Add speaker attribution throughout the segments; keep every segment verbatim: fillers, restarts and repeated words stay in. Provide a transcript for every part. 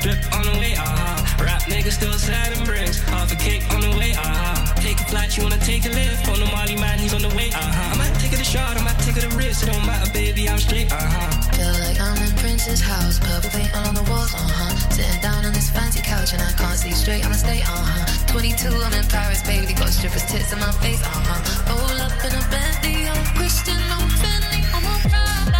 Speaker 1: drip on the way, uh-huh. Rap niggas still sliding bricks, half a cake on the way, uh-huh. Take a flight, you wanna take a lift, on the Molly man, he's on the way, uh-huh. I might take it a shot, I might take it a risk, it don't matter, baby, I'm straight, uh-huh.
Speaker 2: Feel like I'm in Prince's house, purple paint all on the walls, uh-huh. Sitting down on this fancy couch and I can't see straight, I'ma stay, uh-huh. twenty-two, I'm in Paris, baby, got strippers' tits in my face, uh-huh. Roll up in a Bentley, I'm Christian, I'm Fendi, I'm a Prada.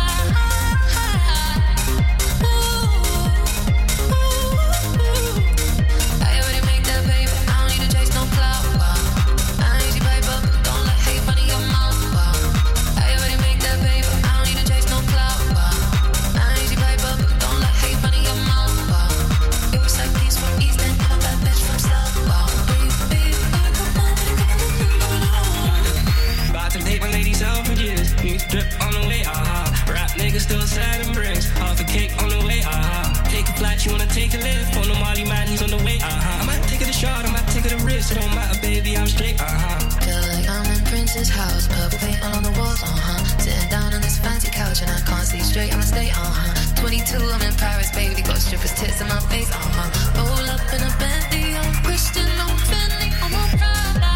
Speaker 1: Drip on the way, uh-huh. Rap niggas still sliding bricks, half a cake on the way, uh-huh. Take a flight, you wanna take a lift, on the Molly man, he's on the way, uh-huh. I might take it a shot, I might take it a risk, it don't matter, baby, I'm straight, uh-huh.
Speaker 2: Feel like I'm in Prince's house, purple paint all on the walls, uh-huh. Sitting down on this fancy couch and I can't see straight, I'ma stay, uh-huh. twenty-two, I'm in Paris, baby, got strippers' tits in my face, uh-huh. Roll up in a Bentley, I'm Christian, I'm Fendi, I'm a Prada.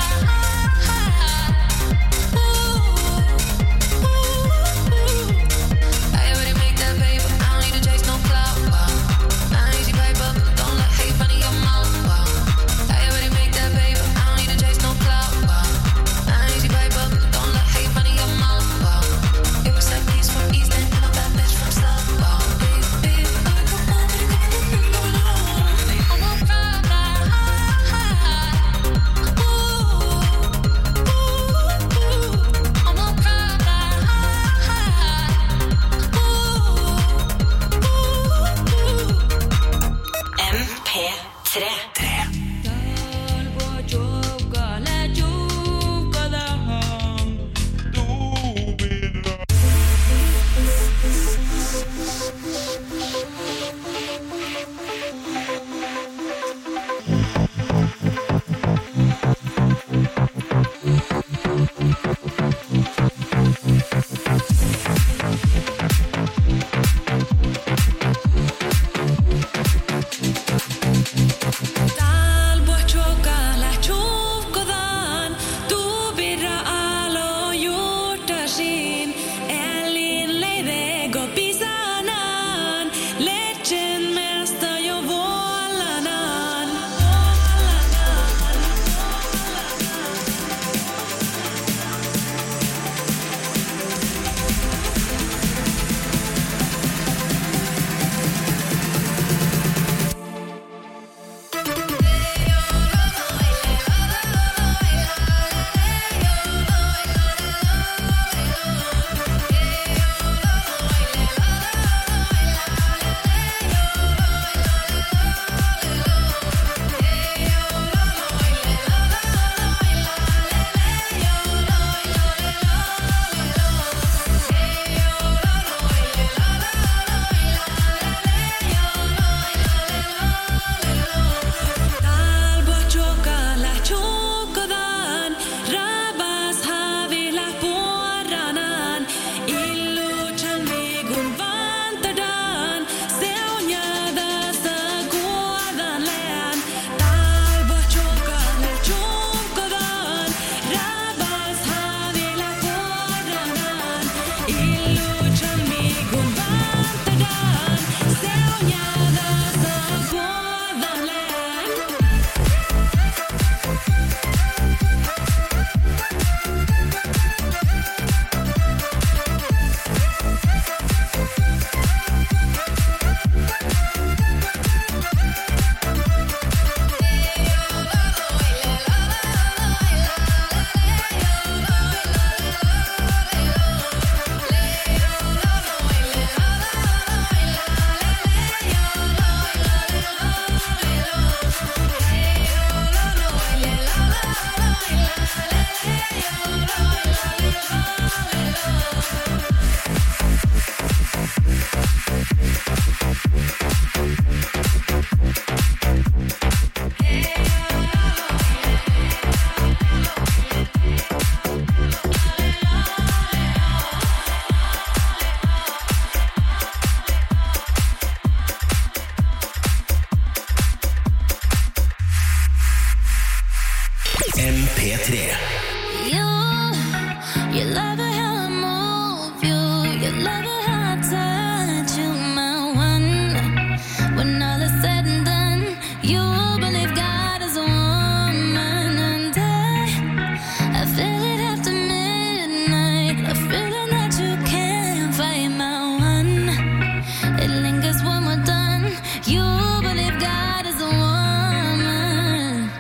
Speaker 3: tre.
Speaker 2: You, you love it how I move you. You love it how I touch you, my one. When all is said and done, you believe God is a woman, and I, I feel it after midnight. A feeling that you can't fight, my one. It lingers when we're done. You believe God is a woman.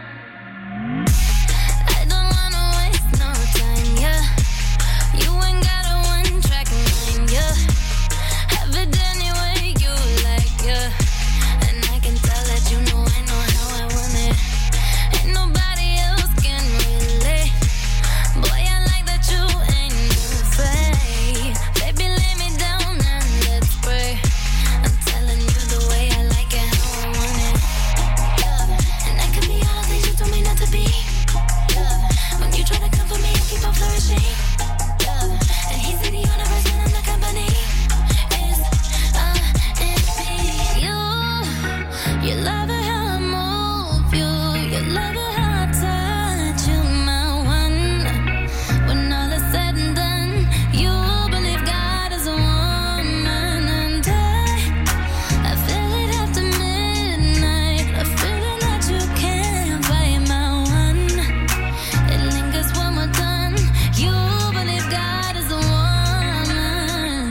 Speaker 2: I don't wanna waste no time, yeah. You ain't got a one-track mind, yeah. Have it any way you like, yeah. And I can tell that you know I know how I want it. Ain't nobody else can relate. Boy, I like that you ain't afraid. Baby, lay me down and let's pray. I'm telling you the way I like it, how I want it. Yeah. And I can be all the things you told me not to be. Yeah. When you try to come for me, I keep on flourishing. Yeah. And he's in the universe when I'm the company. Is uh, it's me. You, you love it how I move you. You love it how I touch you, my one. When all is said and done, you believe God is a woman, and I, I feel it after midnight. A feeling that you can't fight, my one. It lingers when we're done. You believe God is a woman.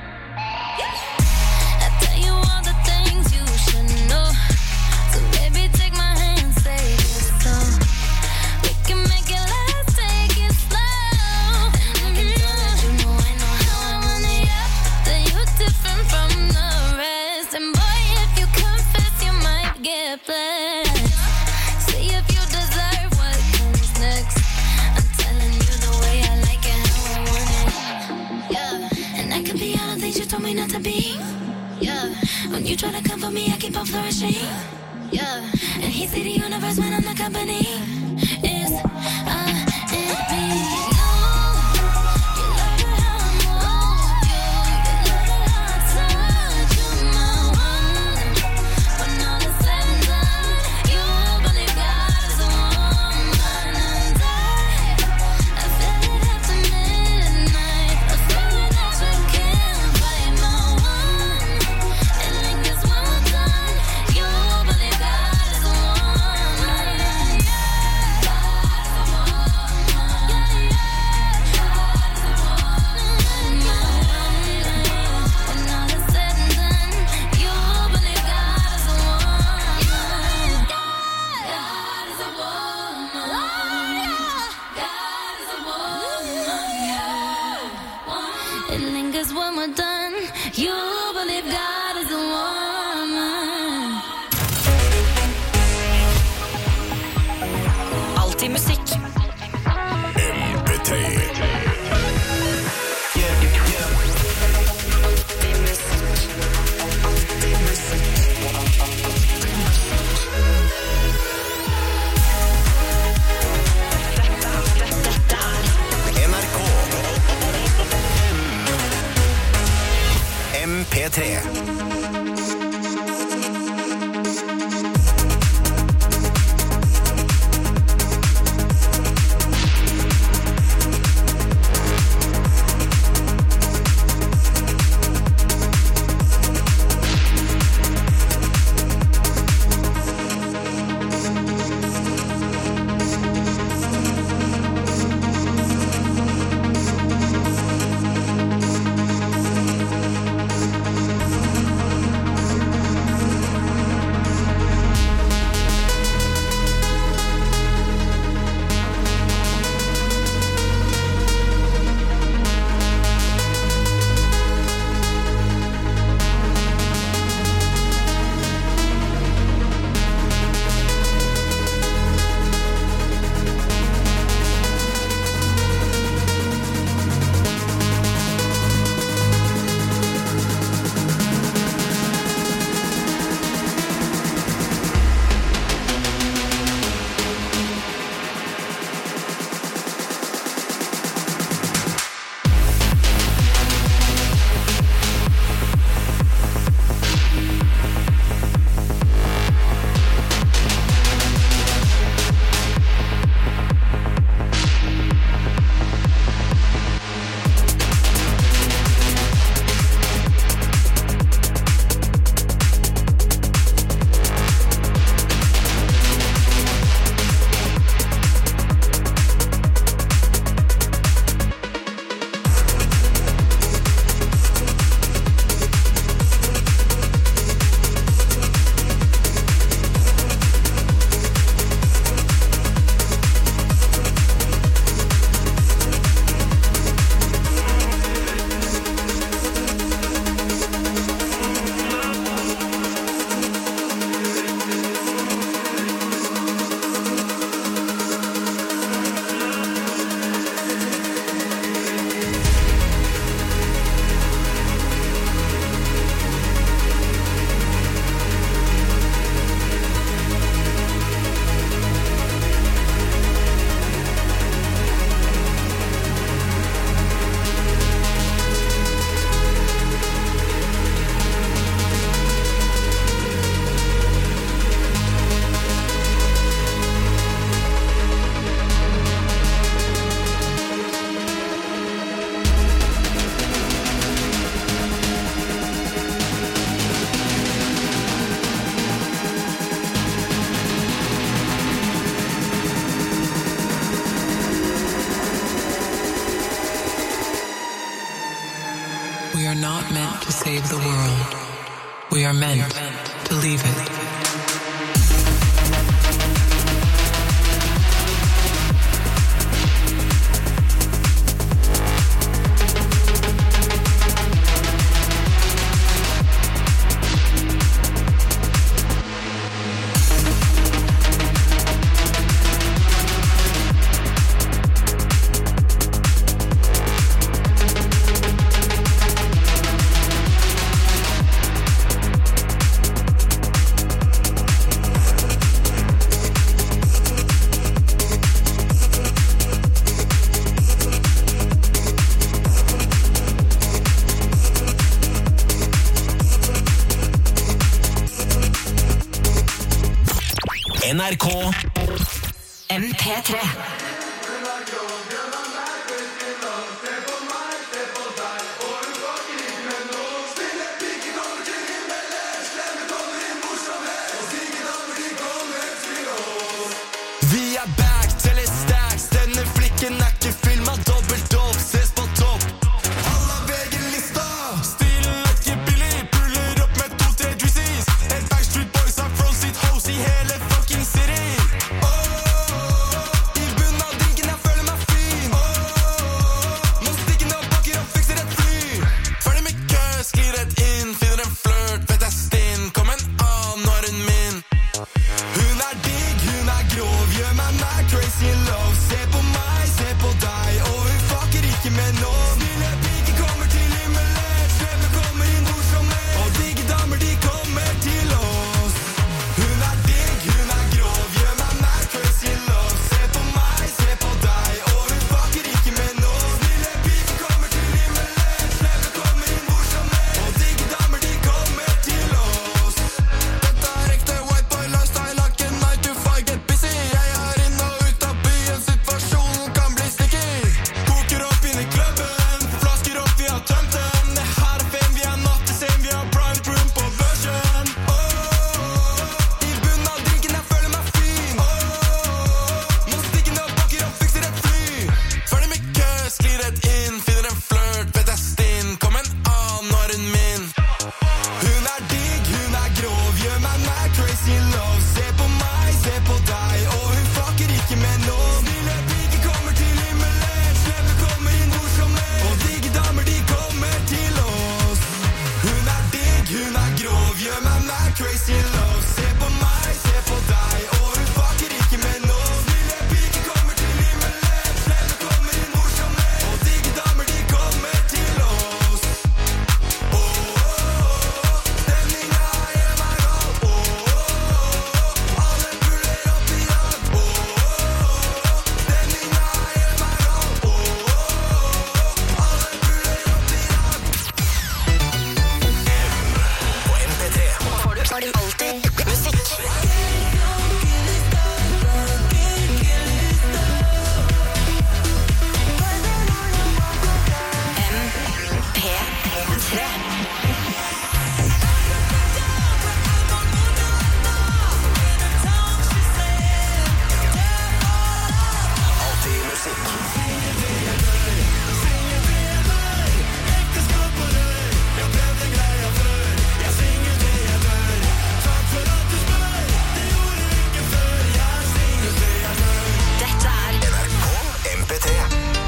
Speaker 2: I tell you all the things you should know. So baby, take my hand, say yes so. We can make it last, take it slow. And I can tell that you know I know how I want it, yeah. That you're different from the rest. And boy, if you confess, you might get blessed. See if you deserve what comes next. I'm telling you the way I like it, how I want it. Yeah. And I can be all the things you told me not to be. Yeah. When you try to come for me, I keep on flourishing. Yeah. And he see the universe when I'm the company. Is uh, it me? You, you love it how I move you. You love it how I touch you, my one. When all is said and done, you believe God is a woman, and I, I feel it after midnight. A feeling that you can't fight, my one. It lingers when we're done. You believe God is a woman. It lingers when we're done. You believe God is a woman.
Speaker 4: Alltid musikk.
Speaker 3: M P tre. N R K M P tre.
Speaker 4: save the world. We are meant to leave it.
Speaker 5: N R K
Speaker 6: M P tre.
Speaker 5: Vi er back til litt stacks. Denne flikken er ikke filmet dobbelt opp. Ses på topp. Alle har vegelista. Stilen er ikke billig. Puller opp med to, tre juicies. En Backstreet Boys har front seat house i hele fucking city. Oh, i bunnen av drinken jeg føler meg fin. Oh, nå stikker ned og bakker og fikser et fly. Ferdig med kø, sklir rett inn. Finner en flørt, vet jeg stinn. Kom en annen, nå er hun min. Hun er digg, hun er grov, gjør meg mad, crazy in love. Se på meg, se på deg, og hun fucker ikke med noen. Snille piker kommer til himmelen, slemme kommer inn hvor som helst. Og digge damer, de kommer til oss. Hun er digg, hun er grov, gjør meg mad, crazy in love. Se på meg, se på deg, og hun fucker ikke med noen. Snille piker kommer til himmelen, slemme kommer inn hvor som helst. Og digge damer, de kommer til oss. Dette er ekte white boy lifestyle, har ikke night to five, get busy. Jeg er inn og ut av byen, situasjonen kan bli sticky. Koker opp inn i klubben, flasker opp, vi har tømt dem. Det her er fame, vi er not the same, vi har private room på børsen. Oh, i bunnen av drinken jeg føler meg fin. Oh, nå stikker ned og bakker og fikser et fly. Ferdig med kø, sklir rett inn. Finner en flørt, vet jeg stinn. Kom en annen, nå er hun min. Hun er digg, hun er grov, gjør meg mad, crazy in love. Se på meg, se på deg, og hun fucker ikke med noen. Snille piker kommer til himmelen, slemme kommer inn hvor som helst. Og digge damer, de kommer til oss. Hun er digg, hun er grov, gjør meg mad, crazy in love. Se på meg, se på deg, og hun fucker ikke med noen. Snille piker kommer til himmelen, slemme kommer inn hvor som helst. Og digge damer, de kommer til oss. Oh, oh, oh, stemninga gjør meg gal. Oh, oh, oh, alle puller opp i dag. Oh, oh, oh, stemninga gjør meg gal. Oh, oh, oh, alle puller opp i dag.
Speaker 3: På M P tre.
Speaker 6: Får du, får du alltid musikk. M P tre.
Speaker 3: Alltid musikk.
Speaker 6: Dette er
Speaker 3: N R K M P tre.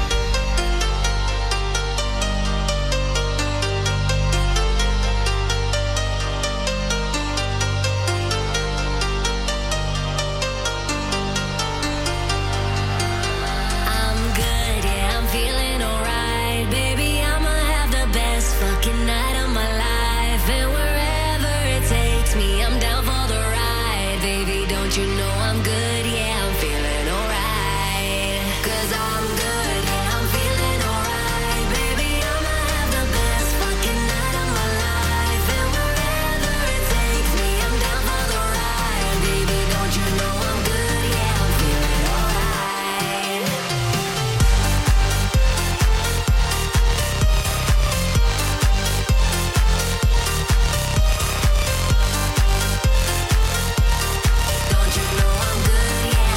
Speaker 2: I'm good, yeah, I'm feeling alright. Baby, I'ma have the best fucking night of my life. And wherever it takes me, I'm down for the ride. Baby, don't you know I'm good, yeah, I'm feeling alright. Cause I'm good, yeah, I'm feeling alright. Baby, I'ma have the best fucking night of my life. And wherever it takes me, I'm down for the ride. Baby, don't you know I'm good, yeah, I'm feeling alright. Don't you know I'm good, yeah,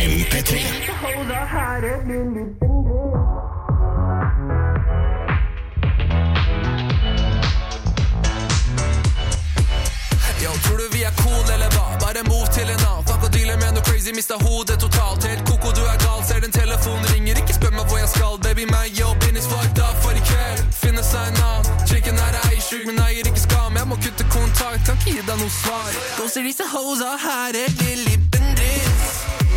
Speaker 3: M P tre.
Speaker 5: Yo, tror du vi er cool eller hva? Bare move til en annen. Fuck og dealer med noe crazy, mistet hodet totalt. Helt koko, du er gal, ser den telefonen ringer. Ikke spør meg hvor jeg skal, baby, meg jobben is fucked up for i kveld. Finne seg en annen, chicken er ei sjuk, men eier ikke skam. Jeg må kutte kontakt, kan ikke gi deg noe svar. Gåser disse hosa her er lille bendris.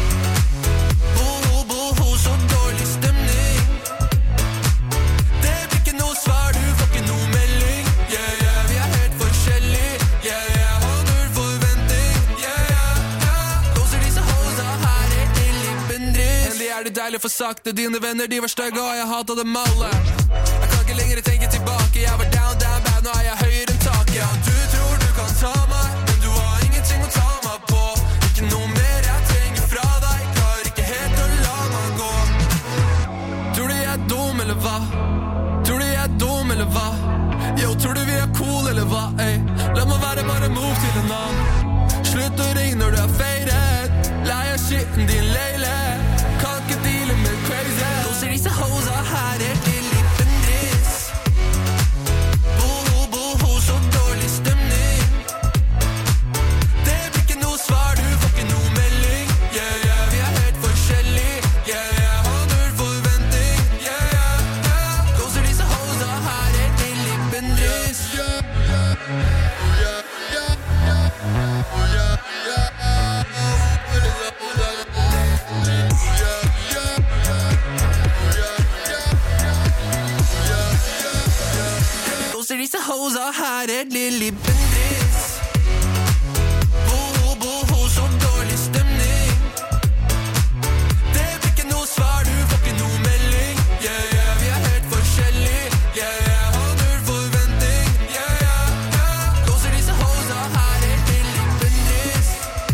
Speaker 5: Boho, boho, så dårlig stemning. Det blir ikke noe svar, du får ikke noe melding. Yeah, yeah, vi er helt forskjellige. Yeah, yeah. Er det deilig for sakte, dine venner de var stygge og jeg hatet dem alle. Jeg kan ikke lenger tenke tilbake, jeg var down, down bad, nå er jeg høyere enn taket. Ja, du tror du kan ta meg, men du har ingenting å ta meg på. Ikke noe mer jeg trenger fra deg, klarer ikke helt å la meg gå. Tror du jeg er dum eller hva? Tror du jeg er dum eller hva? Yo, tror du vi er cool eller hva? Ey, la meg være bare move til en annen. Slutt å ringe når du er faded, lei av skitten din leile. Kan ikke deale med crazy. Gåser disse hosa her er lille bendris. Boho, boho, så dårlig stemning. Det blir ikke noe svar, du får ikke noe melding. Yeah, yeah, vi er helt forskjellige. Yeah, yeah, har null forventning. Yeah, yeah, yeah. Gåser disse hosa her er lille bendris. Yeah, yeah, yeah, yeah, yeah, yeah. Disse hosa her er lille bendris. Boho, boho, så dårlig stemning. Det blir ikke noe svar, du får ikke noe melding. Yeah, yeah, vi er helt forskjellige. Yeah, yeah, har null forventning. Yeah, yeah, yeah. Gåser disse hosa her er lille bendris.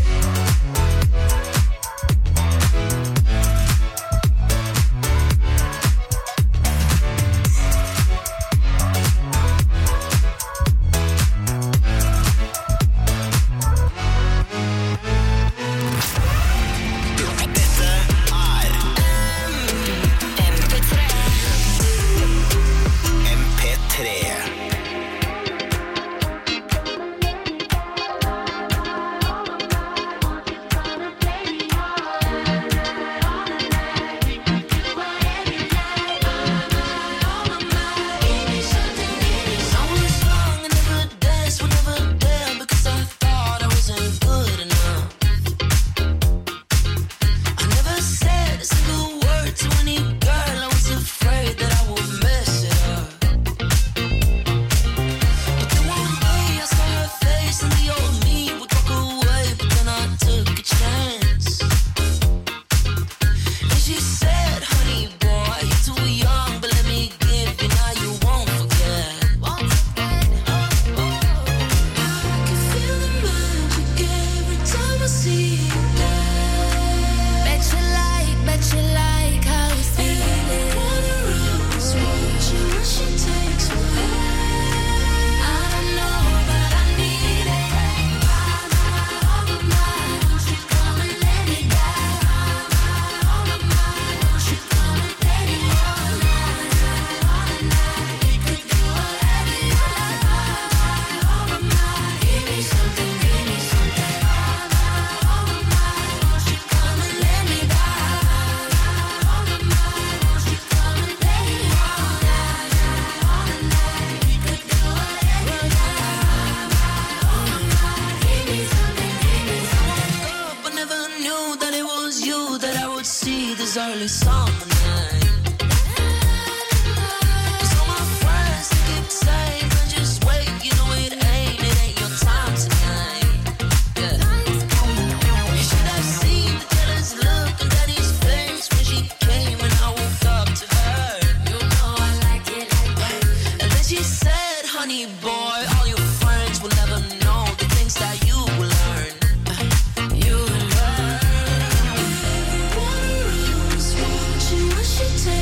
Speaker 5: early summer night. Cause all my friends think it's the same, but just wait, you know it ain't, it ain't your time tonight. Yeah. You should have seen the jealous look on Daddy's face when she came and I woke up to her. You know I like it like that. And then she said, honey boy, all your friends will never know the things that you will learn. You will learn. Take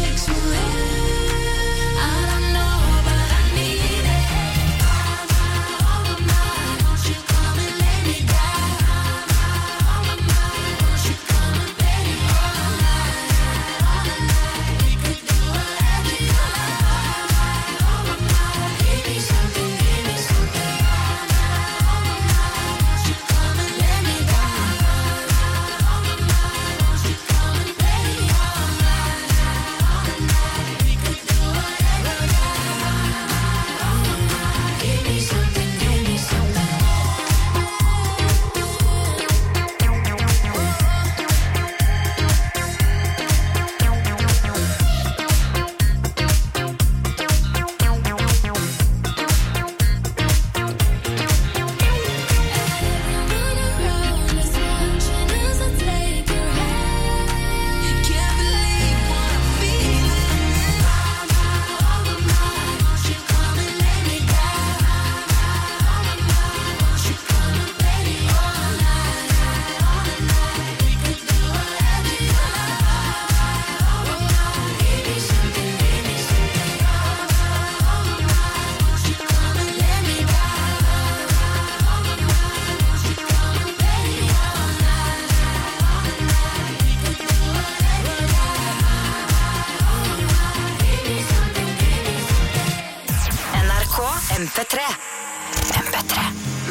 Speaker 6: tre. M P tre.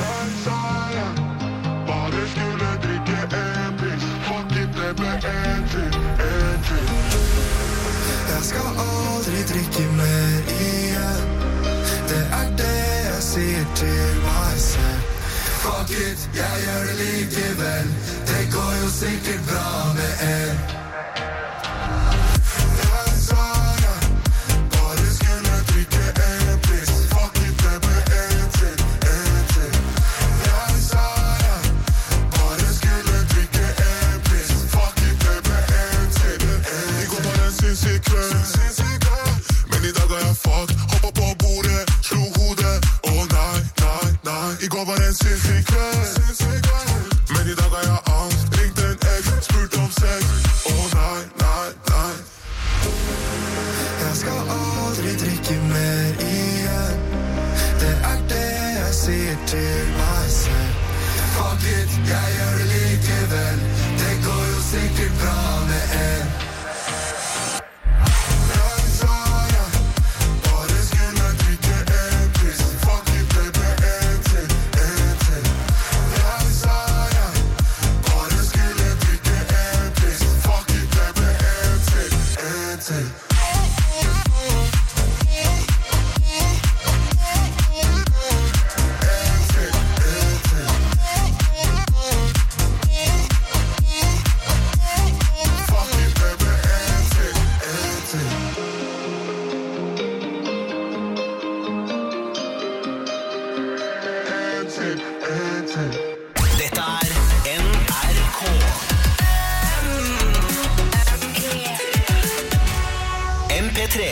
Speaker 5: Bare skulle drikke en pils. Fuck it, det ble en til, en til. Jeg skal aldri drikke mer igjen. Det er det jeg sier til meg selv. Fuck it, jeg gjør det likevel. Det går jo sikkert bra med en. Jeg sa jeg bare skulle drikke en pils. Fuck it, det ble en til, en til. Jeg sa jeg bare skulle drikke en pils. Fuck it, det ble en til, en til. I går var en sinnssyk kveld, men i dag er jeg fucked. Hoppet på bordet, slo hodet. Åh oh, nei, nei, nei. I går var en sinnssyk kveld, men i dag er jeg angst. Ringte en egg, spurt om sex. Åh oh, nei, nei, nei. Jeg skal aldri drikke mer igjen. Det er det jeg sier til meg selv. Fuck it, jeg gjør det likevel. Det går jo sikkert bra med en. Jeg sa jeg bare skulle drikke en pils. Fuck it, det ble en til, en til. Jeg sa jeg bare skulle drikke en pils. Fuck it, det ble en til, en til.
Speaker 3: Dette er N R K. M P tre.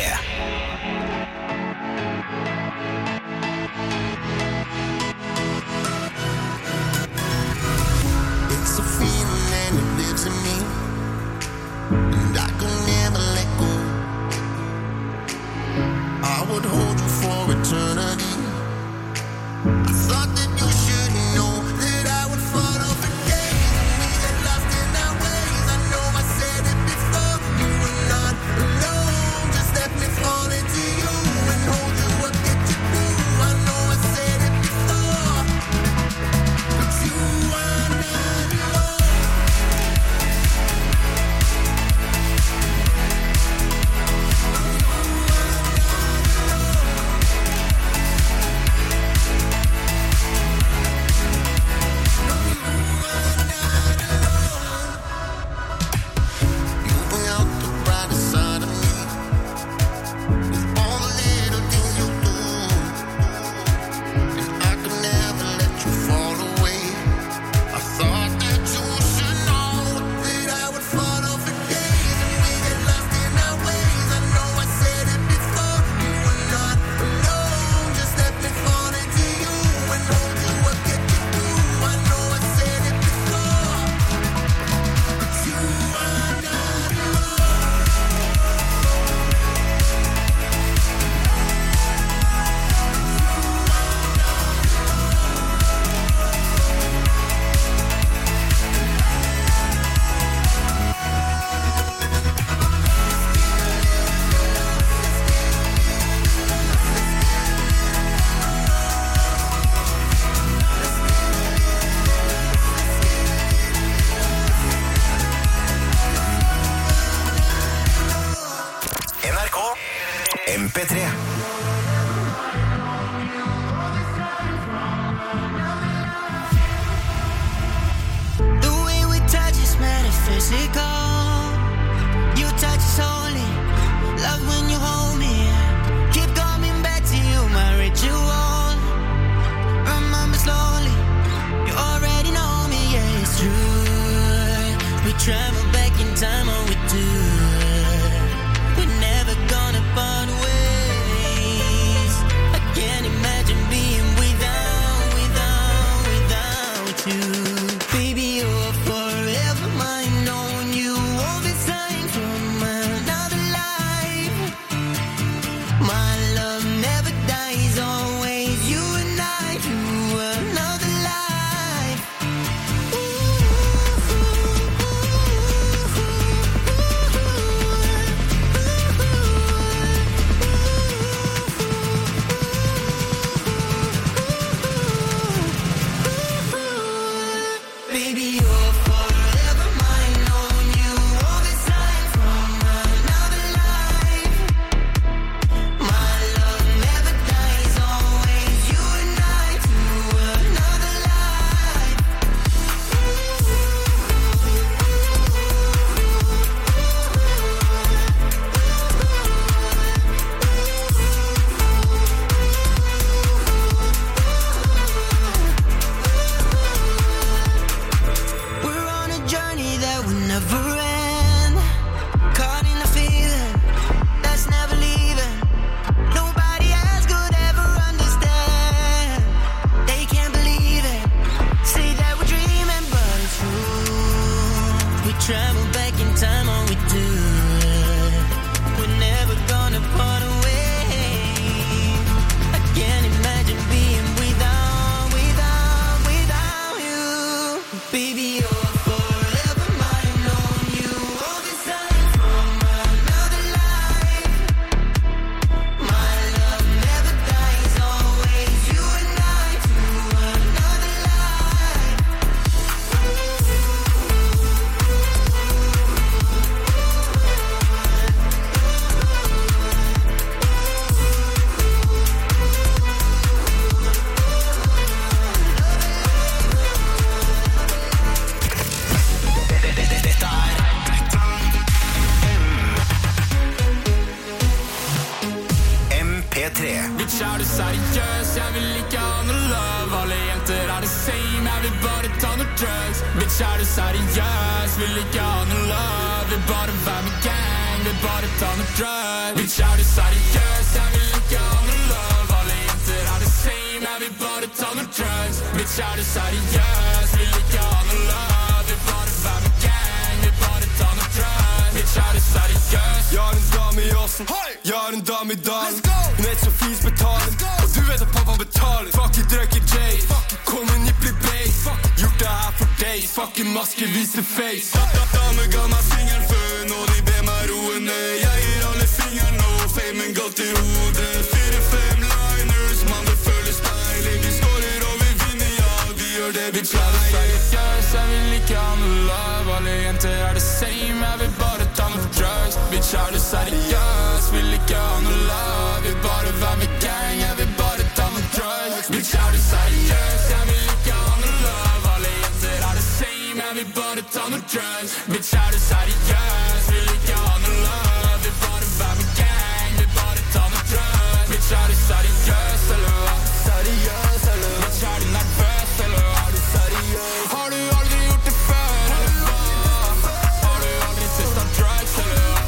Speaker 5: It's a feeling and it lives in me, and I can never let go. I would hold you for eternity. I thought that you should know that I would fall off again. We get lost in our ways. I know I said it before. You were not alone. Just let me fall into you and hold you up, get you through. I know I said it before, but you are not alone. Moving out the brighter side of me, with all the little things you do, and I could never let you fall away. I thought that you should know that I would fall off again, and we get lost in our ways. I know I said it before. You were not alone. Just let me fall into you and hold you up, get you through. I know I said it before, but you are not alone.
Speaker 3: N R K. M P tre.
Speaker 1: The way we touch is metaphysical. You touch is holy. Love when you hold me. Keep coming back to you, my ritual. Remember slowly. You already know me, yeah, it's true. We travel back in time, all we do. We're never gonna part ways. I can't imagine being without, without, without you. Baby, you're forever mine. Knowing you all the time from another life. My love never dies, always you and I through another life. Ooh, ooh, ooh, ooh.
Speaker 7: time all we do it. We're never gonna part away. I can't imagine being without, without, without you. Baby, you're forever mine, knowing you all this time from another life. My love never dies, always you and I to another life.
Speaker 3: Dette er M P tre.
Speaker 5: Bitch, er du seriøs? Jeg vil ikke ha noe love. Alle jenter er det same, jeg vil bare ta noe drugs. Bitch, er du seriøs? Vil ikke ha noe love. Vil bare være med gang, vil bare ta noe drugs. Bitch, er du seriøs? Jeg vil ikke ha noe love. Alle jenter er det same, jeg vil bare ta noe drugs. Bitch, er du seriøs? Vil ikke ha noe love. Vil bare være med gang, vil bare ta noe drugs. Bitch, er du seriøs?
Speaker 8: Jeg har en dame i åsen, jeg har en dame i dalen. Hun heter Sofies betaling, og du vet at pappa betaler. Fuck it, drøkker J, kom en nipplig base. Gjort det her for days, fucking maske, vise face. Dame ga meg fingeren før, nå de ber meg roe ned. Jeg gir alle fingeren nå, famen går til hodet. Fire, fem liners, man det føles deilig. Vi skårer og vi vinner, ja, vi gjør det vi
Speaker 5: Bitch, er du seriøs? Jeg vil ikke ha noe love. Alle jenter er det same, jeg vil bare ta noe drugs. Bitch, er du seriøs? Vil ikke ha noe love. Vil bare være med gang, jeg vil bare ta noe drugs. Bitch, er du seriøs? Jeg vil ikke ha noe love. Alle jenter er det same, jeg vil bare ta noe drugs. Bitch, er du seriøs? Vil ikke ha noe love. Vil bare være med gang, vil bare ta noe drugs. Bitch, er du seriøs, eller hva?
Speaker 8: Seriøs, eller?
Speaker 5: Bitch, er du nervøs, eller hva?
Speaker 8: Er du seriøs?
Speaker 5: Har du aldri gjort det før, eller hva? Har du aldri testet drugs, eller hva?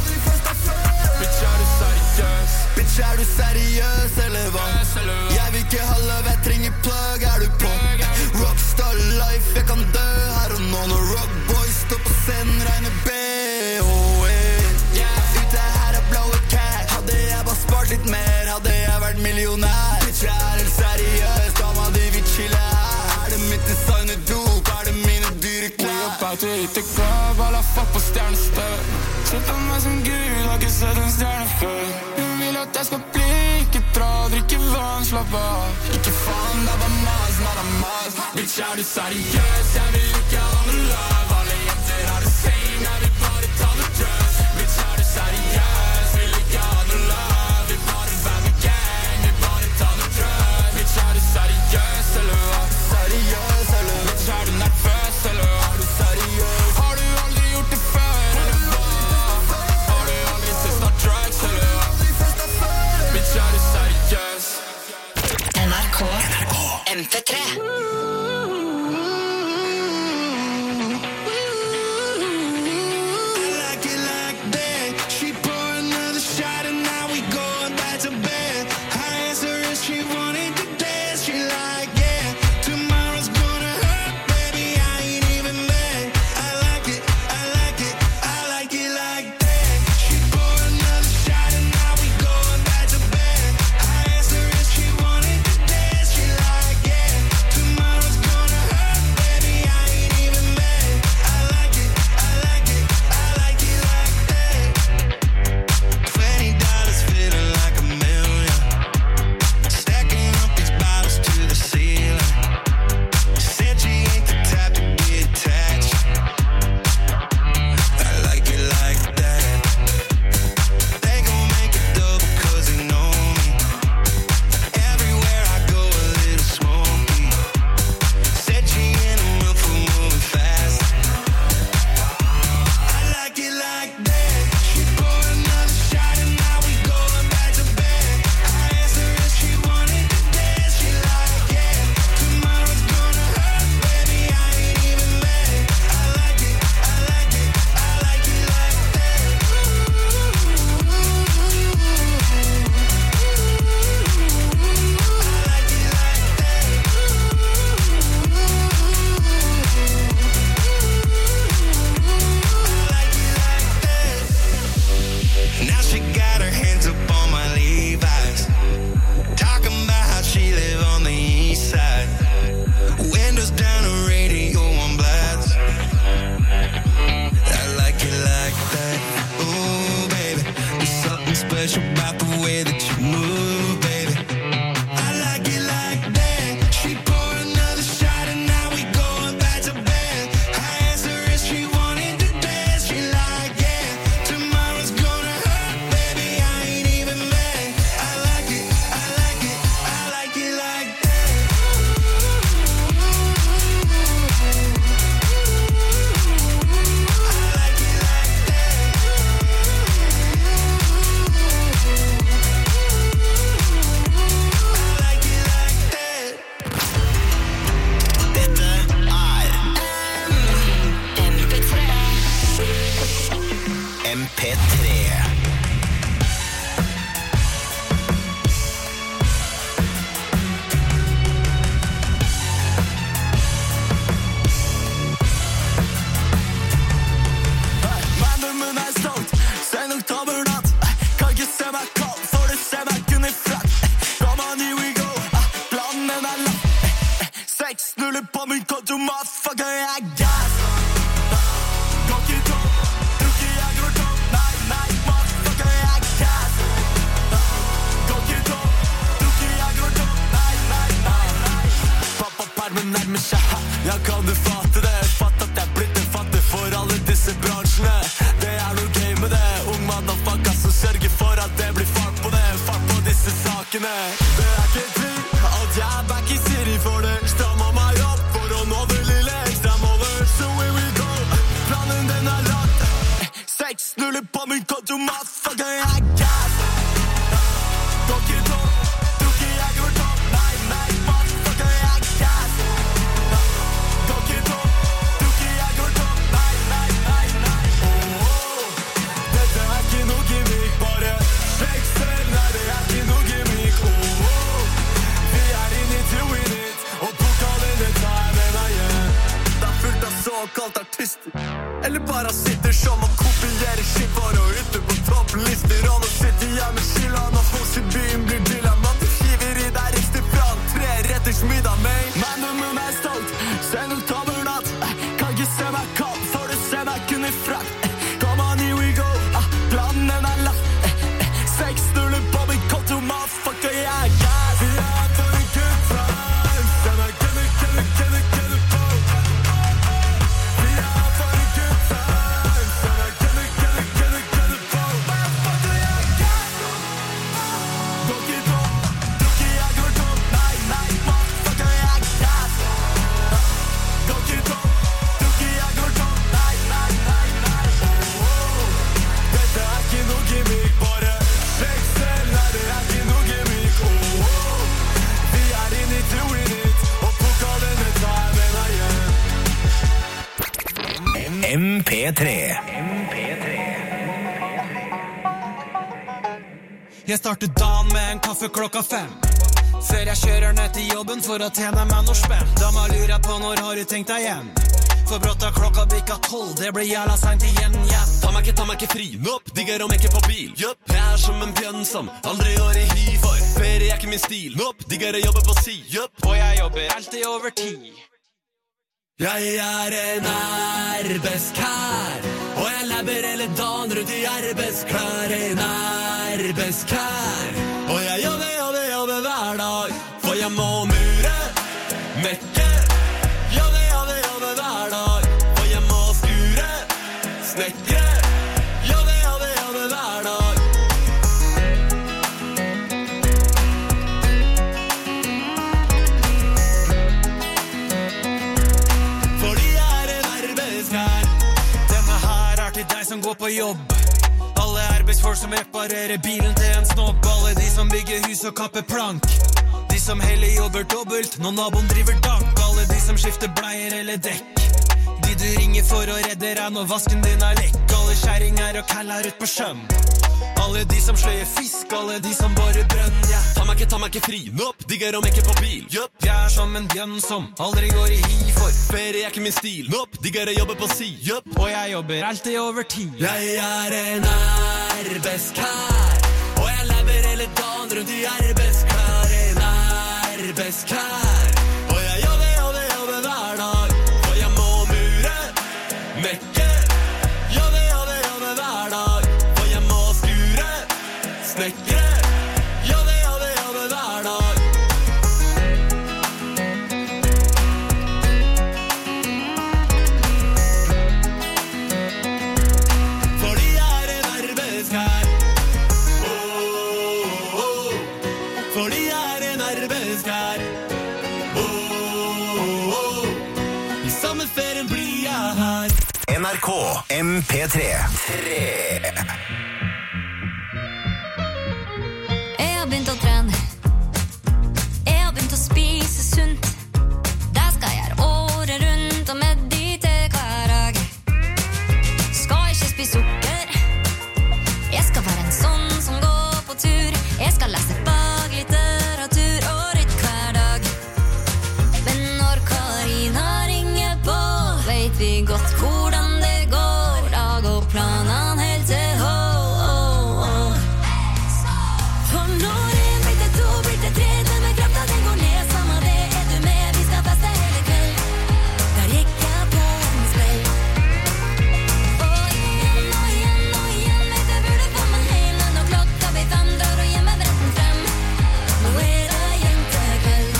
Speaker 5: Bitch, er du seriøs?
Speaker 8: Bitch, er du seriøs, eller hva?
Speaker 5: Eller hva?
Speaker 8: Jeg vil ikke ha love, jeg trenger plug, er du på? Rockstar life, jeg kan dø her og nå. Når rockboys står på scenen, regner B O E. Ute her er blaue cat. Hadde jeg bare spart litt mer, hadde jeg vært millionær. Bitch, jeg er helt seriøs, dama di vil chille her. Er det mitt designerdop, er det mine dyre
Speaker 5: We
Speaker 8: klær?
Speaker 5: about to hit the club, alla fuck på stjernestøv. Sett av meg som gud, har ikke sett en stjerne før. Hun vil at jeg skal bli, ikke dra, drikke vann, slapp av. Ikke faen, det var mas, nada mas. Bitch, er du seriøs? Jeg vil ikke ha noe love. Alle jenter er det same, jeg vil bare ta noe drugs. Bitch, er du seriøs? Vil ikke ha noe love. Vil bare være med gang, vil bare ta noe drugs. Bitch, er du seriøs, eller hva?
Speaker 8: Seriøs, eller?
Speaker 5: Bitch, er du nervøs, eller hva?
Speaker 8: Er du seriøs?
Speaker 5: Har du aldri gjort det før, eller hva? Har du aldri testet drugs, eller hva? Bitch, er du seriøs?
Speaker 6: N R K M P tre.
Speaker 5: special about the way that you move, baby. I like it like that. She pour another shot and now we going back to bed. I asked her if she wanted to dance. She like, yeah, tomorrow's gonna hurt, baby, I ain't even mad. I like it, I like it, I like it like that. I like it like that. I like it like that.
Speaker 3: Dette er M P tre.
Speaker 5: Manndommen er stolt, sen oktobernatt. Kan ikke se meg kald, for du ser meg kun i frakk. Come on, here we go, ah, planen er lagt. Seks nuller på min konto, motherfucker, jeg er gas. Går ikke tom, tror ikke jeg går tom. Nei, nei, motherfucker, jeg er gas. Går ikke tom, tror ikke jeg går tom. Nei, nei, nei, nei. Pappa-permen nærmer seg, ha. Ja, kan du fatte det? Fatt at jeg er blitt en fattig for alle disse bransjene. Det er noe gøy med det. Ung motherfucker som sørger for at det blir fart på det. Fart på disse sakene. Det er ikke tvil at jeg er back i city for det. Strammer meg opp for å nå det lille ekstra målet. So here we go. Planen den er lagt. Seks nuller på min konto, motherfucker, jeg er gas. Går ikke tom, tror ikke jeg går tom. Nei, nei, motherfucker, jeg er gas. Går ikke tom, tror ikke jeg går tom. Nei, nei, nei, nei. Oh, oh. Dette er ikke noe gimmick, bare sjekk selv. Nei, det er ikke noe gimmick. Oh, oh. Vi er in it to win it, og pokalen den tar med meg hjem. Det er fullt av såkalt artister, eller parasitter som må kopiere shit for å ytte på topplister. Og nå sitter jeg med skylda når hos i byen blir dilla. Man du hiver i deg riktig fra tre retters middag med. Manndommen er stolt, sen oktobernatt. Kan ikke se meg kald, for du ser meg kun i frakk. Come on, here we go, ah, planen den er lagt. Seks nuller på min konto, motherfucker, jeg er gas. Vi er for en good time, sen er kunne, kunne, kunne, kunne på. Vi er for en good time, sen er kunne, kunne, kunne, kunne på. Motherfucker, jeg er gas. Går ikke tom, tror ikke jeg går tom. Nei, nei, motherfucker, jeg er gas. Går ikke tom, tror ikke jeg går tom. Nei, nei, nei, nei. Oh, oh. Dette er ikke noe gimmick, bare sjekk selv. Nei, det er ikke noe gimmick. Oh, oh. Vi er in it to win it, og pokalen den tar med meg hjem.
Speaker 3: M P tre.
Speaker 9: Jeg starter dagen med en kaffe klokka fem. Før jeg kjører ned til jobben for å tjene meg noe spenn. Da må lurer jeg på når har du tenkt deg hjem. For brått har klokka bikka tolv, det blir jævla sent igjen, yeah.
Speaker 5: Ta meg ikke, ta meg ikke fri, nopp, digger om jeg ikke på bil. Jupp, jeg er som en bjønn som aldri går i hy for. Ferie er ikke min stil, nopp, digger å jobbe på si, jupp.
Speaker 9: Og jeg jobber alltid over tid.
Speaker 5: Jeg er en arbeidskær, og jeg labber hele dagen rundt i arbeidsklær. En arbeidskær, og jeg jobber, jobber, jobber hver dag. For jeg må mure, mekke, jobber, jobber, jobber hver dag. For jeg må skure, snekre, jobber, jobber, jobber hver dag. Fordi jeg er en arbeidskær.
Speaker 9: Denne her er til deg som går på jobb. Alle arbeidsfolk som reparerer bilen til en snobb. Alle de som bygger hus og kapper plank. De som heller jobber dobbelt når naboen driver dank. Alle de som skifter bleier eller dekk. De du ringer for å redde deg når vasken din er lekk. Alle kjæringer og kæller ut på sjøen. Alle de som sløyer fisk, alle de som borer brønn, yeah.
Speaker 5: Ta meg ikke, ta meg ikke fri, nopp, digger om jeg ikke på bil, jupp.
Speaker 9: Jeg er som en bjønn som aldri går i hi for.
Speaker 5: Ferie er ikke min stil, nopp, digger å jobbe på si, jupp.
Speaker 9: Og jeg jobber alltid over tid.
Speaker 5: Jeg er en arbeidskær, og jeg labber hele dagen rundt i arbeidsklær. En arbeidskær, og jeg jobber, jobber, jobber hver dag. For jeg må mure, mekke, jobber, jobber, jobber hver dag. For jeg må skure,
Speaker 3: P tre.
Speaker 10: Jeg har begynt å trene. Jeg har begynt å spise sunt. Det skal jeg gjøre året rundt og meditere hver dag. Skal ikke spise sukker. Jeg skal være en sånn som går på tur. Jeg skal lese faglitteratur og rytte hver dag. Men når Karina ringer på, vet vi godt hvordan det går. Da går planen helt til hå. For når en blir til to, blir til tre, den med krafta den går ned. Samme det, er du med, vi skal feste hele kveld. Der gikk jeg på en smell. Og igjen og igjen og igjen, vet jeg burde få meg hjem. Når klokka blir fem, drar og hjemme bretten frem. Nå er det jentekveld.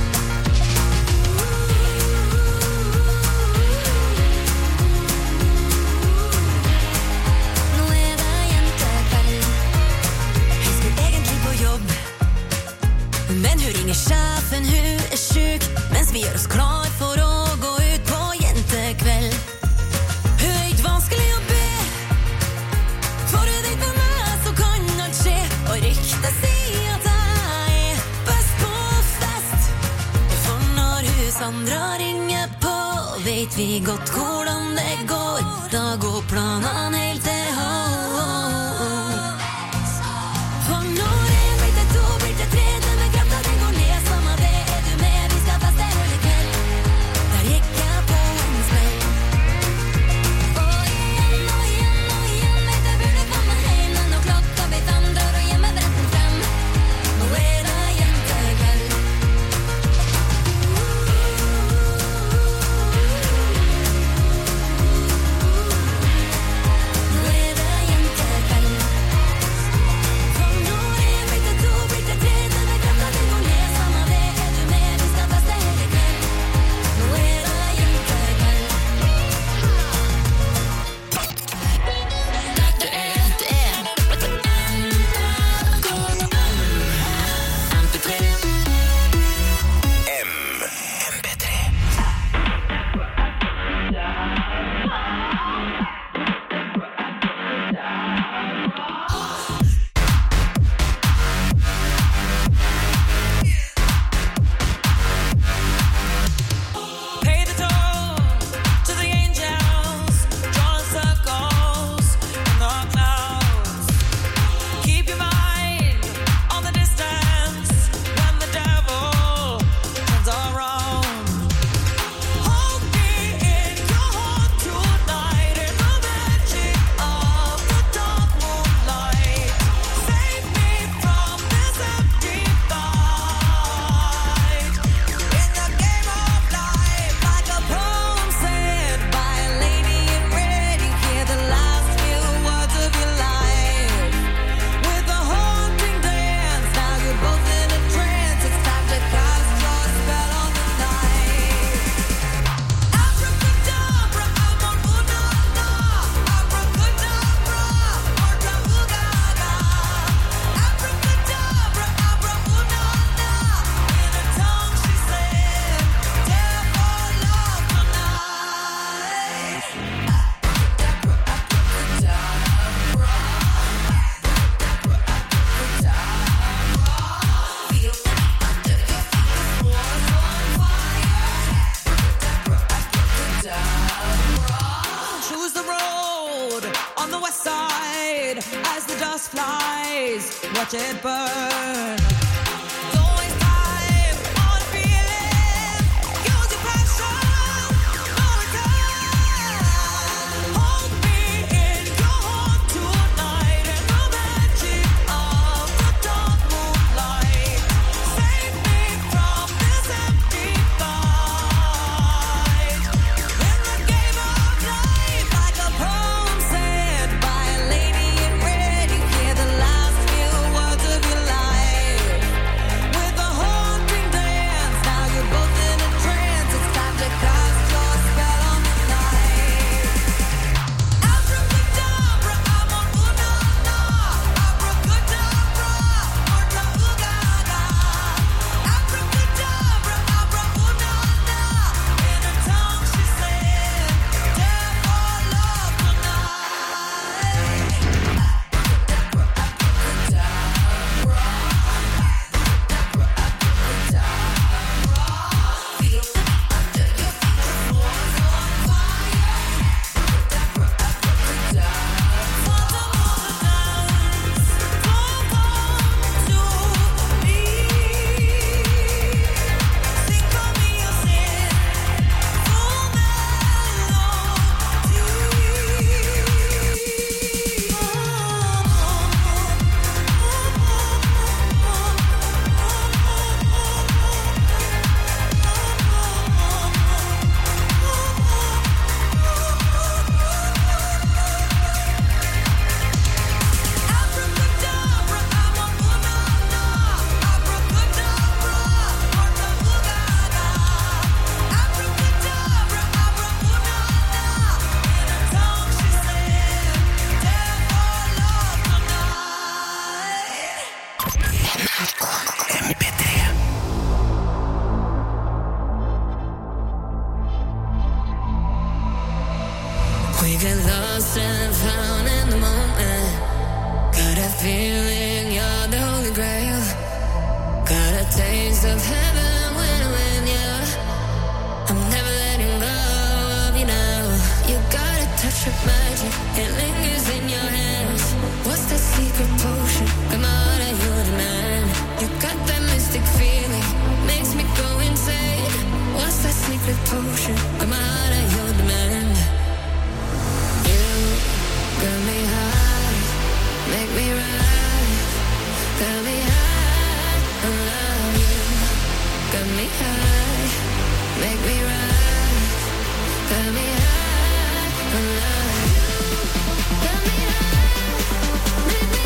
Speaker 10: Nå er det jentekveld. Jeg skulle egentlig på jobb, men hun ringer sjefen, hun er syk. Mens vi gjør oss klar for å gå ut på jentekveld. Hun er ikke vanskelig å be, for hun vet med meg så kan alt skje. Og ryktet sier at jeg er best på fest. For når hun Sandra ringer på, vet vi godt hvordan det går. Da går planen helt til hå. For når en blir til to, blir til tre, den med krafta den går ned. Samme det, er du med, vi skal feste hele kveld. Der gikk jeg på en smell. Og igjen og igjen og igjen, vet jeg burde få meg hjem. Når klokka blir fem, drar og hjemme bretten frem. Nå er det jentekveld. Nå er det jentekveld. For når en blir til to, blir til tre, den med krafta den går ned. Samme det, er du med, vi skal feste hele kveld. Nå er det jentekveld. Dette er, det er, vet du, M P tre.
Speaker 3: M P tre.
Speaker 1: Pay the toll to the angels, drawing circles in the clouds. Keep your mind on the distance when the devil turns around. Hold me in your heart tonight in the magic of the dark moonlight. Save me from this empty fight. In the game of life, like a poem said by a lady in red, you hear the last few words of your life. With a haunting dance, now you're both in a trance. It's time to cast your spell on the night. Abracadabra, amor-una-na. Abracadabra, morta-ugaga. Abracadabra, abra-una-na. In a tongue she said, "Dare for love tonight." Choose the road on the west side as the dust flies. Watch it burn. Don't waste time on feeling. Use your passion for return. Hold me in your heart tonight in the magic of the dark moonlight. Save me from this empty fight. In the game of life, like a poem said by a lady in red, you hear the last few words of your life.
Speaker 2: of heaven when I'm with you. I'm never letting go of you now. You got a touch of magic, it lingers in your hands. What's that secret potion? Come on, at your demand. You got that mystic feeling, makes me go insane. What's that secret potion? Come on, at your demand. You got me high, make me rise. Got me high, I love you. Got me high, make me rise. Got me high, I love you. Got me high, make me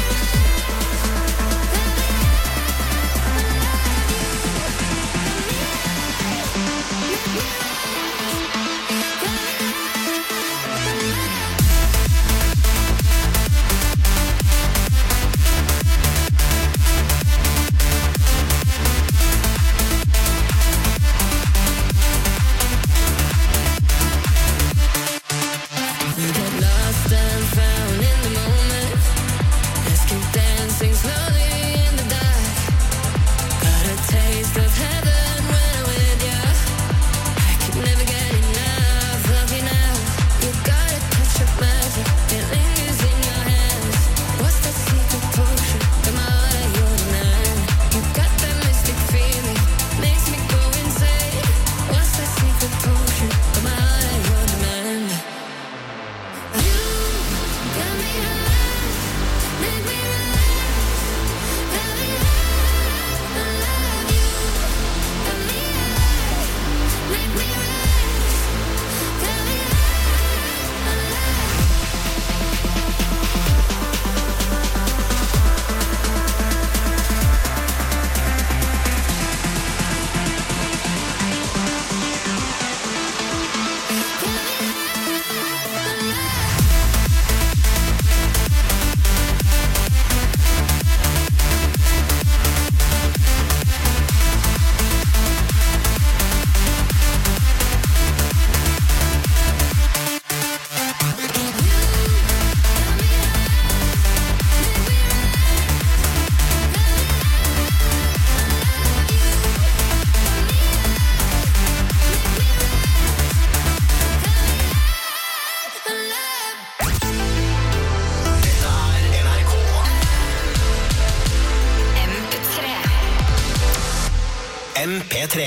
Speaker 3: M P tre.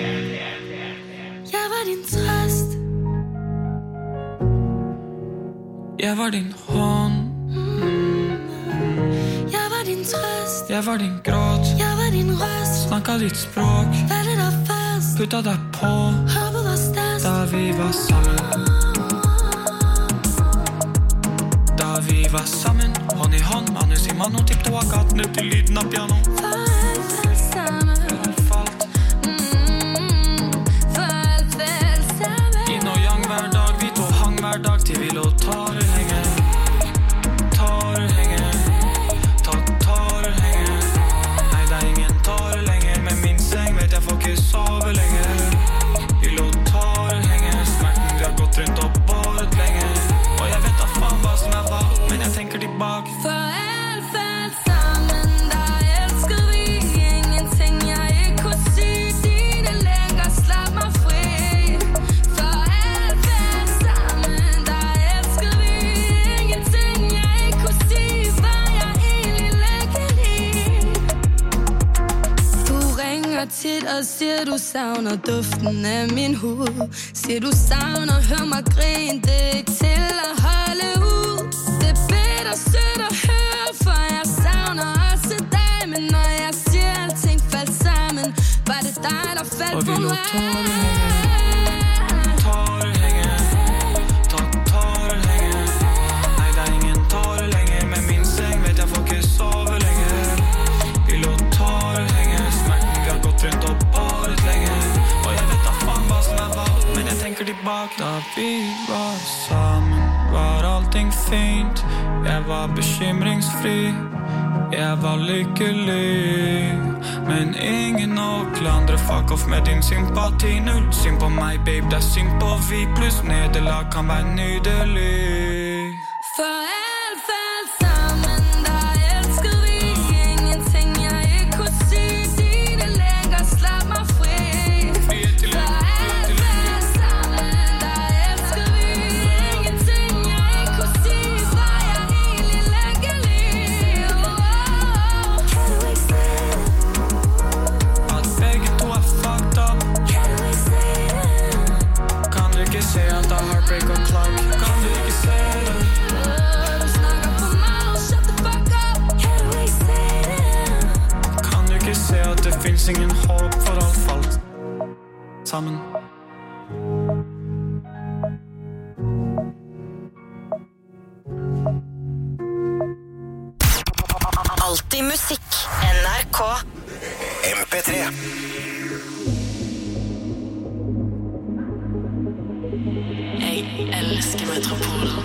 Speaker 11: Jeg var din trøst.
Speaker 12: Jeg var din hånd.
Speaker 11: Jeg var din trøst.
Speaker 12: Jeg var din gråt.
Speaker 11: Jeg var din røst.
Speaker 12: Snakka ditt språk.
Speaker 11: Valgte dig først.
Speaker 12: Putta deg på.
Speaker 11: Håbet var størst.
Speaker 12: Da vi var sammen. Da vi var sammen. Hånd i hånd, manus i mano. Tippte og gaten ut i lyden av piano.
Speaker 11: For alt vel sammen.
Speaker 12: Hver dag, vi to hang hver dag til vi lå tårer henger. Tårer henger. Ta tårer henger. Nei, det er ingen tårer lenger. Med min seng vet jeg får ikke sove lenger. Vi lå tårer henger. Smerten vi har gått rundt og båret lenger. Og jeg vet da faen hva som er hva, men jeg tenker tilbake.
Speaker 11: For alt falt sammen, da elskede vi ingenting jeg ikke kunne si. Dine længer slap mig fri. Tit og siger du savner duften af min hud. Siger du savner, hør mig grine. Det er ikke til at holde ud. Det er bedre sødt at høre, for jeg savner også dig. Men når jeg siger alting faldt sammen, var det dig der faldt på mig.
Speaker 12: Tårer hænger. Ta tårer hænger. Nej, der er ingen tårer længere. Med min seng vet jeg får ikke sove længere. Vi lå tårer hænger. Smerten vi har gått rundt og båret lenge. Og jeg vet da faen hva som er hva, men jeg tenker tilbake. Da vi var sammen, var allting fint. Jeg var bekymringsfri. Jeg var lykkelig. Men ingen å klandre. Fuck off med din sympati. Null synd på meg, babe, det er synd på vi. Pluss nederlag kan være nydelig.
Speaker 11: For alt faldt sammen, da elskede vi ingenting jeg ikke kunne si. Dine længer slap
Speaker 12: finnes ingen håp for alt falt sammen.
Speaker 6: Alltid musikk. N R K.
Speaker 3: M P tre.
Speaker 4: Jeg elsker Metropolen.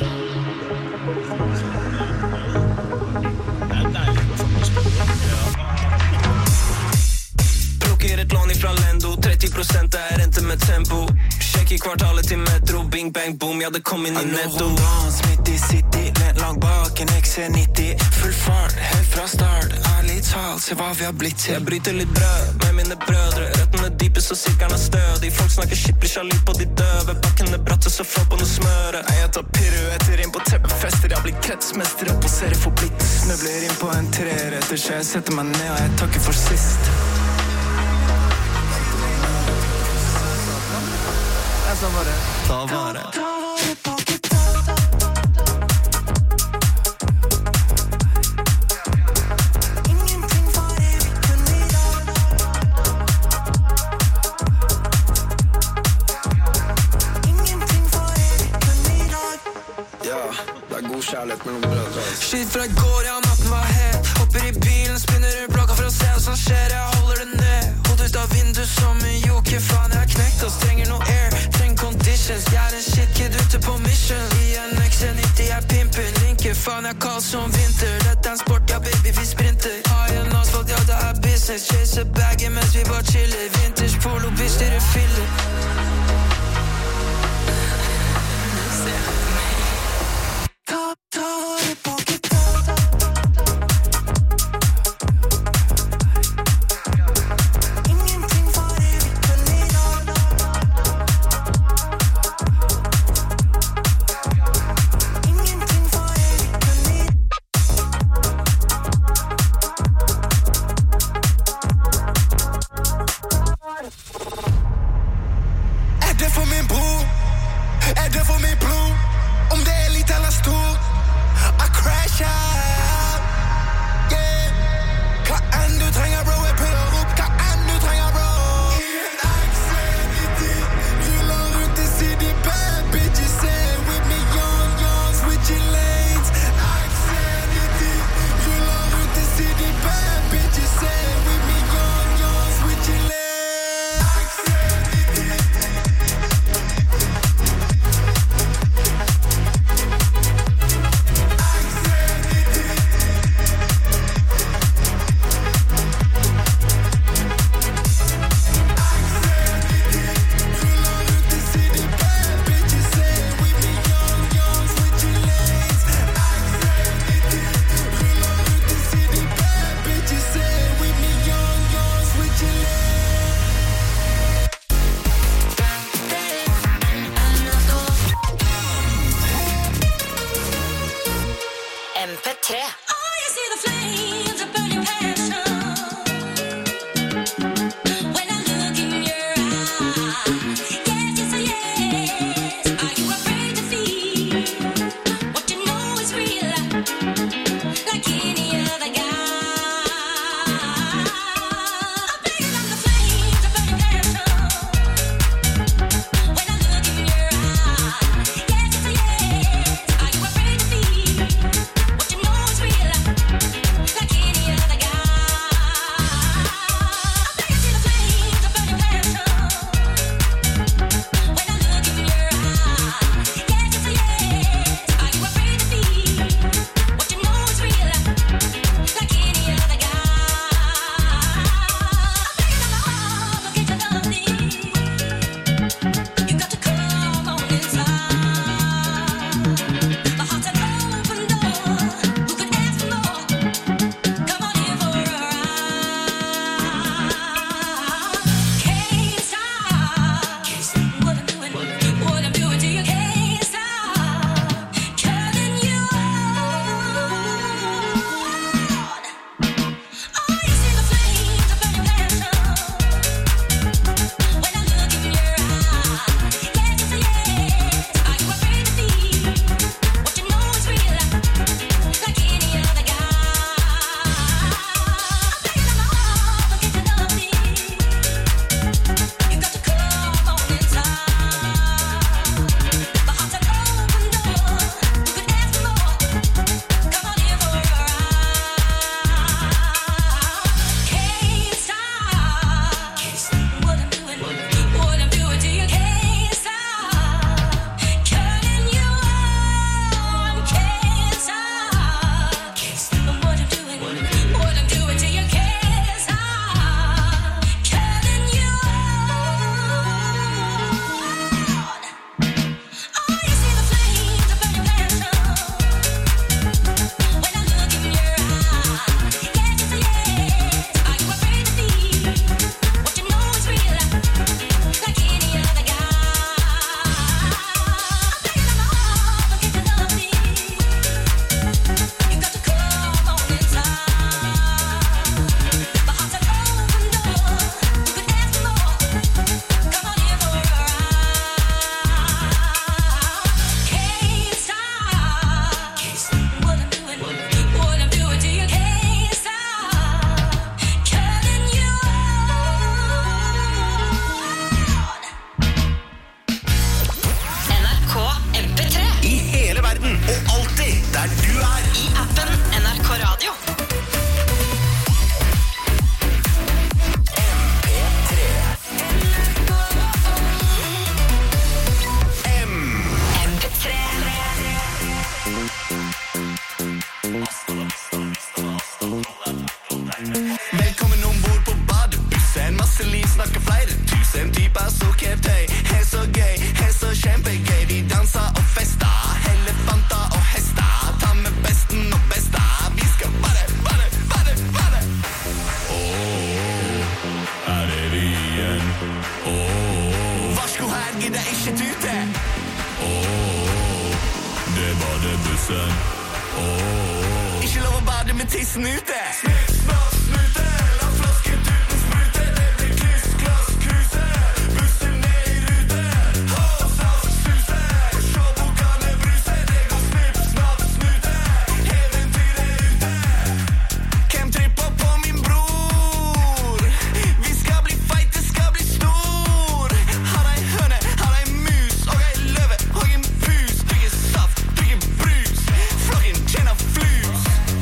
Speaker 1: Plukker et lån ifra Lendo, tretti prosent er rente med tempo. Sjekk i kvartalet til Metro, bing bang boom, ja det kom inn i netto.
Speaker 5: Midt i city, lett langt bak en X C nitti. Full fart, helt fra start, ærlig talt, se hva vi har blitt til.
Speaker 1: Jeg bryter litt brød med mine brødre, røttene dype så sirkeren er stødig. Folk snakker shit, blir sjalit på de døve, bakkene bratte så få på noe smøre.
Speaker 5: Nei, jeg tar piruetter inn på teppefester, jeg blir kretsmester og poserer for blitt. Snøbler inn på en treretter, så jeg setter meg ned og jeg takker for sist.
Speaker 1: Så var det. Da var det.
Speaker 5: Ja, det er god kjærlighet mellom brødre.
Speaker 1: Shit fra i går, ja, natten var het. Hopper i bilen, spinner i blokka for å se hva som skjer. Jeg holder det ned. Hold ut av vinduet som en joker. Faen, jeg har knekt oss, trenger noe air. Conditions, jeg er en shit kid ute på mission. I en X C nitti jeg pimper. Linker, faen jeg kald som vinter. Dette er en sport, ja baby vi sprinter. Har en asfalt, ja det er business. Chase bagger mens vi bare chiller. Vintage polo, bitch dere filler. Ta, ta vare på
Speaker 5: med tissen ute. Snipp, snapp, snute, la flasket uten sprute. Det blir kliss, klass, kuse. Busser ned i rute. Ha, saft, suse. Showbokane bruse. Det går snipp, snapp, snute. Eventyret ute. Hvem tripper på min bror? Vi skal bli feit, det skal bli stor. Har ei høne, har ei mus, og ei løve, og en pus. Drikker saft, drikker brus. Flokken tjener flus.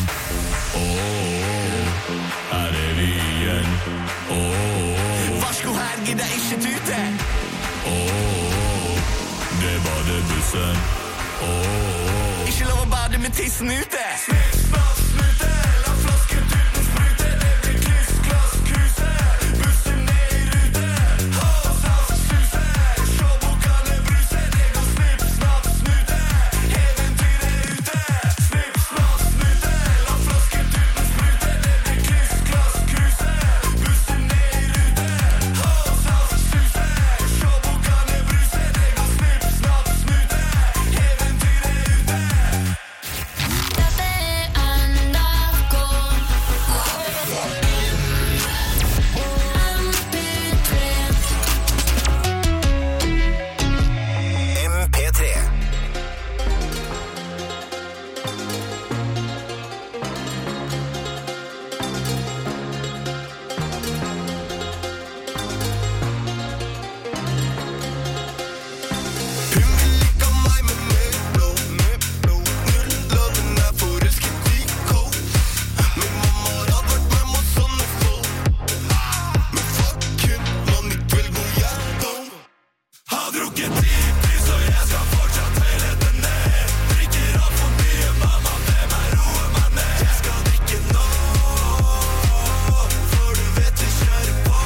Speaker 5: Åh, er det vi igjen? Åh, varsko her, gidder ikke tute. Åh, det var det bussen. Åh, ikke lov å bade med tissen ute. Snipp, snapp, snute, la flasket uten sprute. Det blir kliss, klass, kuse. Busser ned i rute. Ha, saft, suse. Showbokane bruse. Det går snipp, snapp, snute. Eventyret ute. Snipp, snapp, snute, la flasket uten sprute. Det blir kliss, klass, kuse. Busser ned i rute. Ha, saft, suse. Showbokane bruse. Det går snipp, snapp, snute. Eventyret ute.
Speaker 2: Dette er N R K.
Speaker 3: M P tre.
Speaker 5: Hun vil ikke ha meg med mer blå, mer blå. Null-loven er forelsket i coke. Min mamma har advart meg mot sånne folk. Men fuck hun, man vet vel hvor jeg går. Har drukket tidlig, så jeg skal fortsatt tøyle det ned. Drikker alt for mye, mamma, be meg roe meg ned. Jeg skal drikke nå, for du vet vi kjører på.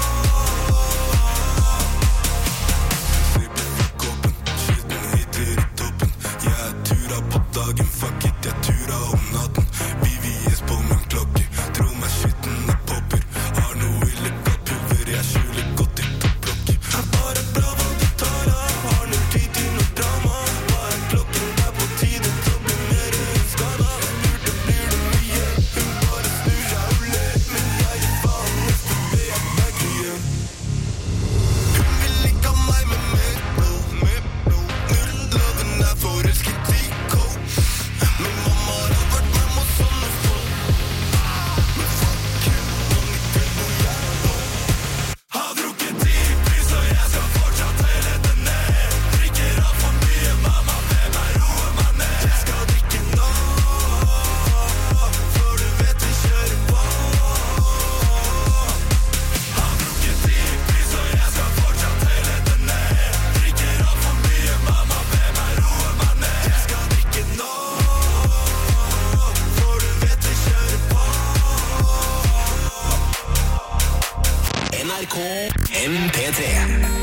Speaker 5: Snipper fra koppen, skitten hitter i toppen. Jeg er tura på dagen, fuck it, jeg tura om natten. V V S på min klokke, tro meg skitten er popper. Har noe illegalt pulver, jeg skjuler godt i toppblokket. Er bare bra hva du tar av, har null tid til noe drama. Hva er klokken, det er på tide til å bli mer enn skada. Burde blir det mye, hun bare snur seg og ler. Men jeg gir faen, neste be jeg back igjen. Hun vil ikke ha meg med mer blå, mer blå. Null-loven er forelsket i coke. Min mamma har advart meg mot sånne folk. Men fuck hun, man vet vel hvor jeg går. Har drukket tidlig, så jeg skal fortsatt tøyle det ned. Drikker alt for mye, mamma, be meg roe meg ned. Jeg skal drikke nå, for du vet vi kjører på. Har drukket tidlig, så jeg skal fortsatt tøyle det ned. Drikker alt for mye, mamma, be meg roe meg ned. Jeg skal drikke nå, for du vet vi kjører på.
Speaker 3: N R K M P tre.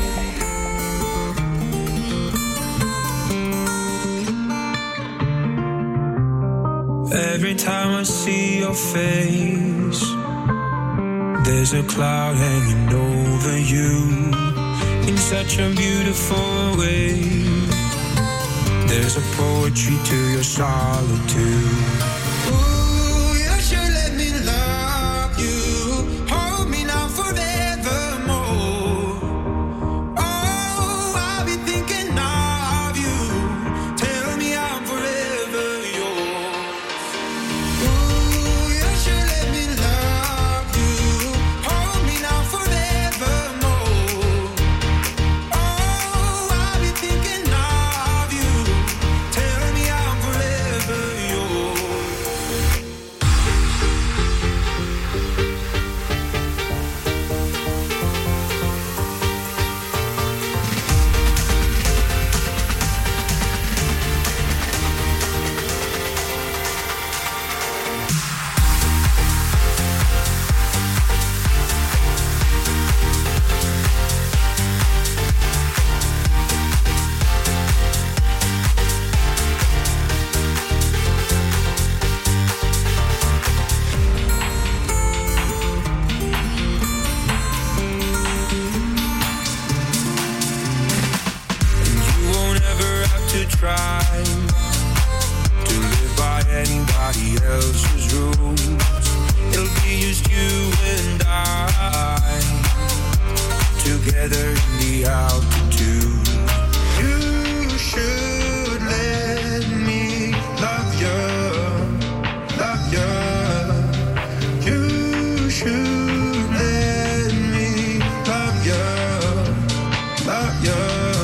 Speaker 12: Every time I see your face, there's a cloud hanging over you in such a beautiful way. There's a poetry to your solitude. Ooh, you should let me love you. Hold me now forevermore. Oh, I'll be thinking of you. Tell me I'm forever yours. Ooh, you should let me love you. Hold me now forevermore. Oh, I'll be thinking of you. Tell me I'm forever yours.
Speaker 13: together in the altitude. You should let me love you, love you. You should let me love you, love you.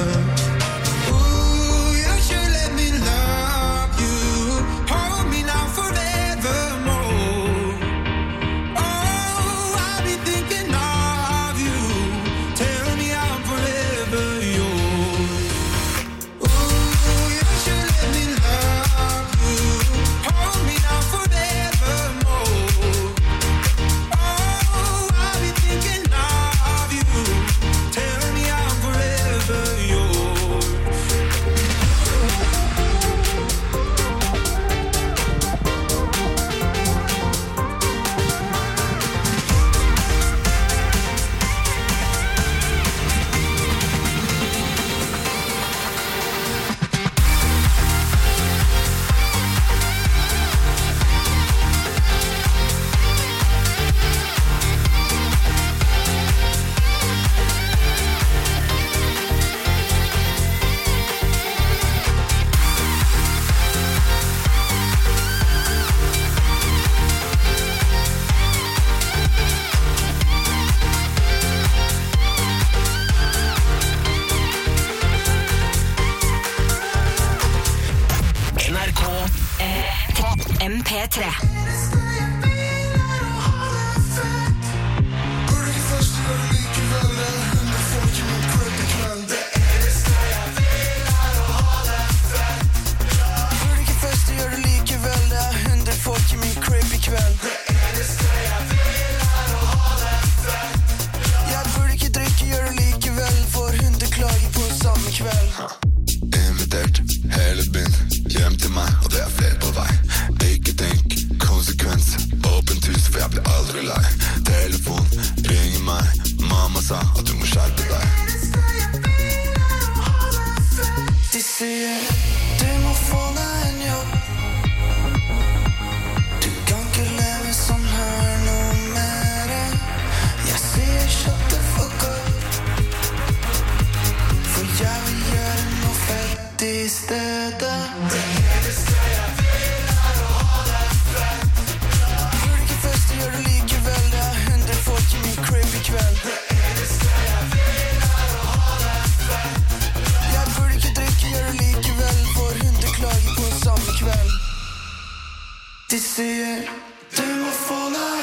Speaker 13: Ooh, you should let me love you. Hold me now forevermore. Oh, I'll be thinking of you. Tell me I'm forever yours. Ooh, you should let me love you. Hold me now forevermore. Oh, I'll be thinking of you. Tell me I'm forever yours.
Speaker 6: N R K M P tre.
Speaker 13: Burde ikke feste, gjør det likevel. Det er hundre folk i min crib i kveld. Jeg burde ikke drikke, gjør det likevel. Får hundre klager på samme kveld. Invitert hele byen hjem til meg, og det er flere på vei. Ikke tenk konsekvens. Åpent hus, for jeg blir aldri lei. Telefon ringer meg. Mamma sa at du må skjerpe deg. De sier du må få deg en jobb. Du kan ikke leve sånn her noe mer. Jeg sier shut the fuck up. For jeg vil gjøre noe fett i stedet. Burde ikke feste, gjør det likevel. Det er hundre folk i min crib i kveld. Jeg burde ikke drikke, gjør det likevel. Får hundre klager på samme kveld. De sier du må få deg